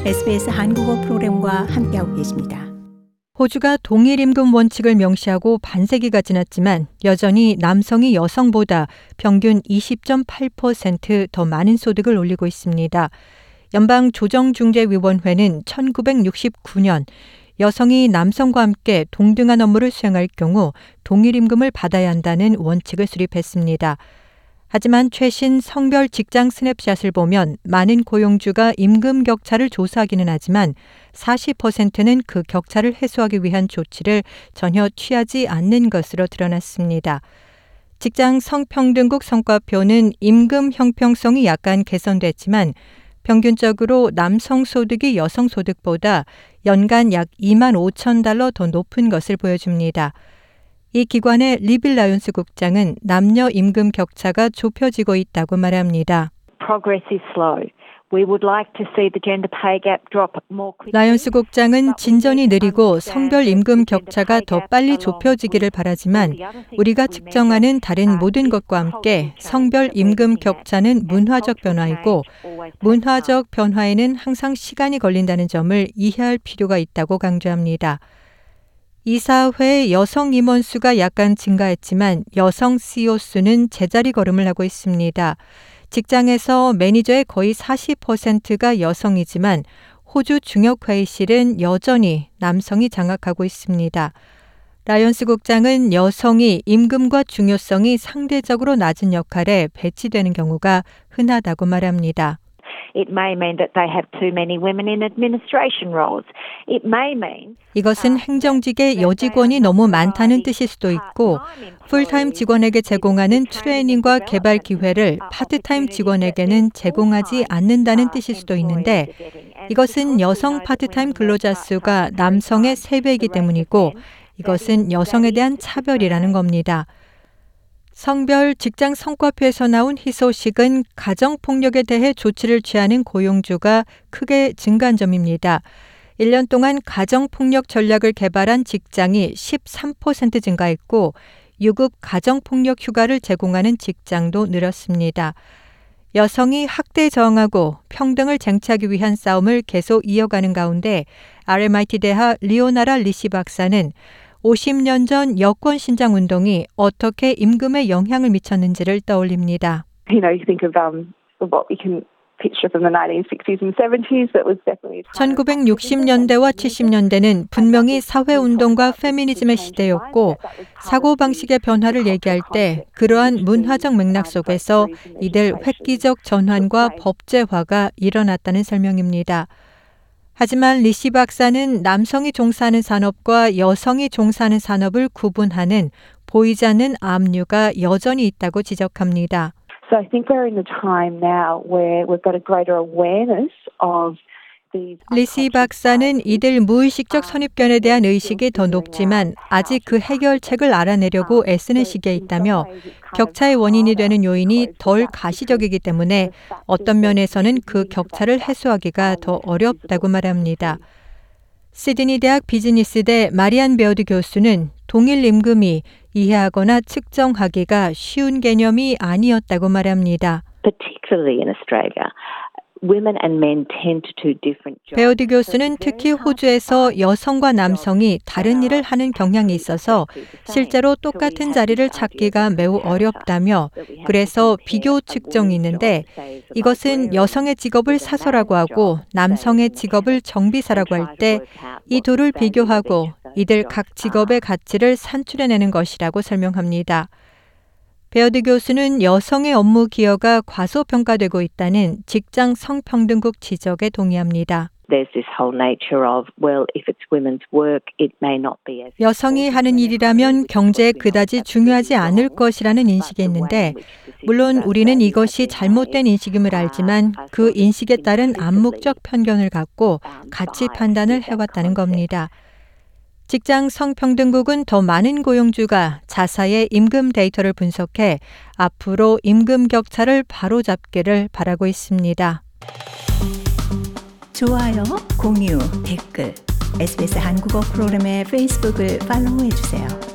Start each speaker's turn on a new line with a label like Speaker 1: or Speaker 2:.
Speaker 1: SBS 한국어 프로그램과 함께하고 계십니다.
Speaker 2: 호주가 동일 임금 원칙을 명시하고 반세기가 지났지만 여전히 남성이 여성보다 평균 20.8% 더 많은 소득을 올리고 있습니다. 연방조정중재위원회는 1969년 여성이 남성과 함께 동등한 업무를 수행할 경우 동일 임금을 받아야 한다는 원칙을 수립했습니다. 하지만 최신 성별 직장 스냅샷을 보면 많은 고용주가 임금 격차를 조사하기는 하지만 40%는 그 격차를 해소하기 위한 조치를 전혀 취하지 않는 것으로 드러났습니다. 직장 성평등국 성과표는 임금 형평성이 약간 개선됐지만 평균적으로 남성 소득이 여성 소득보다 연간 약 2만 5천 달러 더 높은 것을 보여줍니다. 이 기관의 리빌 라이온스 국장은 남녀 임금 격차가 좁혀지고 있다고 말합니다. 라이온스 국장은 진전이 느리고 성별 임금 격차가 더 빨리 좁혀지기를 바라지만 우리가 측정하는 다른 모든 것과 함께 성별 임금 격차는 문화적 변화이고 문화적 변화에는 항상 시간이 걸린다는 점을 이해할 필요가 있다고 강조합니다. 이사회의 여성 임원 수가 약간 증가했지만 여성 CEO 수는 제자리 걸음을 하고 있습니다. 직장에서 매니저의 거의 40%가 여성이지만 호주 중역회의실은 여전히 남성이 장악하고 있습니다. 라이온스 국장은 여성이 임금과 중요성이 상대적으로 낮은 역할에 배치되는 경우가 흔하다고 말합니다.
Speaker 3: It may mean that they have too many women in administration roles. It may mean
Speaker 2: 이것은 행정직에 여직원이 너무 많다는 뜻일 수도 있고 풀타임 직원에게 제공하는 트레이닝과 개발 기회를 파트타임 직원에게는 제공하지 않는다는 뜻일 수도 있는데 이것은 여성 파트타임 근로자 수가 남성의 3배이기 때문이고 이것은 여성에 대한 차별이라는 겁니다. 성별 직장 성과표에서 나온 희소식은 가정폭력에 대해 조치를 취하는 고용주가 크게 증가한 점입니다. 1년 동안 가정폭력 전략을 개발한 직장이 13% 증가했고 유급 가정폭력 휴가를 제공하는 직장도 늘었습니다. 여성이 학대에 저항하고 평등을 쟁취하기 위한 싸움을 계속 이어가는 가운데 RMIT 대학 리오나라 리시 박사는 50년 전 여권 신장 운동이 어떻게 임금에 영향을 미쳤는지를 떠올립니다.
Speaker 4: You think of what we can picture from the 1960s and 70s that was definitely
Speaker 2: 1960년대와 70년대는 분명히 사회운동과 페미니즘의 시대였고 사고방식의 변화를 얘기할 때 그러한 문화적 맥락 속에서 이들 획기적 전환과 법제화가 일어났다는 설명입니다. 하지만 리시 박사는 남성이 종사하는 산업과 여성이 종사하는 산업을 구분하는 보이지 않는 압류가 여전히 있다고 지적합니다.
Speaker 4: So I think we're in a time now where we've got a greater awareness of
Speaker 2: 리시 박사는 이들 무의식적 선입견에 대한 의식이 더 높지만 아직 그 해결책을 알아내려고 애쓰는 시기에 있다며 격차의 원인이 되는 요인이 덜 가시적이기 때문에 어떤 면에서는 그 격차를 해소하기가 더 어렵다고 말합니다. 시드니 대학 비즈니스대 마리안 베어드 교수는 동일 임금이 이해하거나 측정하기가 쉬운 개념이 아니었다고 말합니다.
Speaker 3: particularly in Australia. Women and men tend to do different jobs.
Speaker 2: 베어드 교수는 특히 호주에서 여성과 남성이 다른 일을 하는 경향이 있어서 실제로 똑같은 자리를 찾기가 매우 어렵다며 그래서 비교 측정이 있는데 이것은 여성의 직업을 사서라고 하고 남성의 직업을 정비사라고 할 때 이 둘을 비교하고 이들 각 직업의 가치를 산출해내는 것이라고 설명합니다. 베어드 교수는 여성의 업무 기여가 과소평가되고 있다는 직장 성평등국 지적에 동의합니다.
Speaker 3: There's this whole nature of, well, if it's women's work, it may not be as
Speaker 2: 여성이 하는 일이라면 경제에 그다지 중요하지 않을 것이라는 인식이 있는데 물론 우리는 이것이 잘못된 인식임을 알지만 그 인식에 따른 암묵적 편견을 갖고 가치 판단을 해왔다는 겁니다. 직장 성평등국은 더 많은 고용주가 자사의 임금 데이터를 분석해 앞으로 임금 격차를 바로잡기를 바라고 있습니다.
Speaker 1: 좋아요, 공유, 댓글, SBS 한국어 프로그램의 페이스북을 팔로우해주세요.